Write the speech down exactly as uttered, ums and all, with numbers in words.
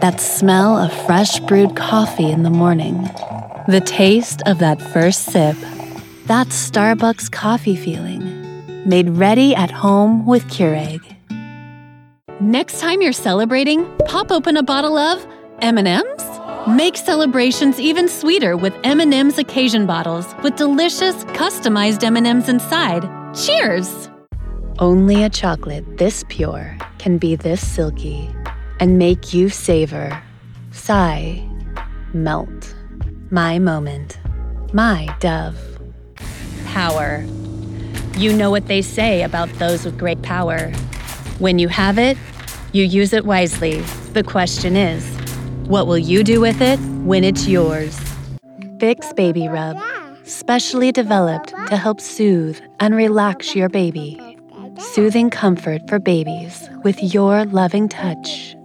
That smell of fresh brewed coffee in the morning. The taste of that first sip. That Starbucks coffee feeling. Made ready at home with Keurig. Next time you're celebrating, pop open a bottle of M and M's. Make celebrations even sweeter with M and M's occasion bottles with delicious, customized M and M's inside. Cheers! Only a chocolate this pure can be this silky and make you savor, sigh, melt. My moment. My Dove. Power. You know what they say about those with great power. When you have it, you use it wisely. The question is, what will you do with it when it's yours? Vicks Baby Rub, specially developed to help soothe and relax your baby. Soothing comfort for babies with your loving touch.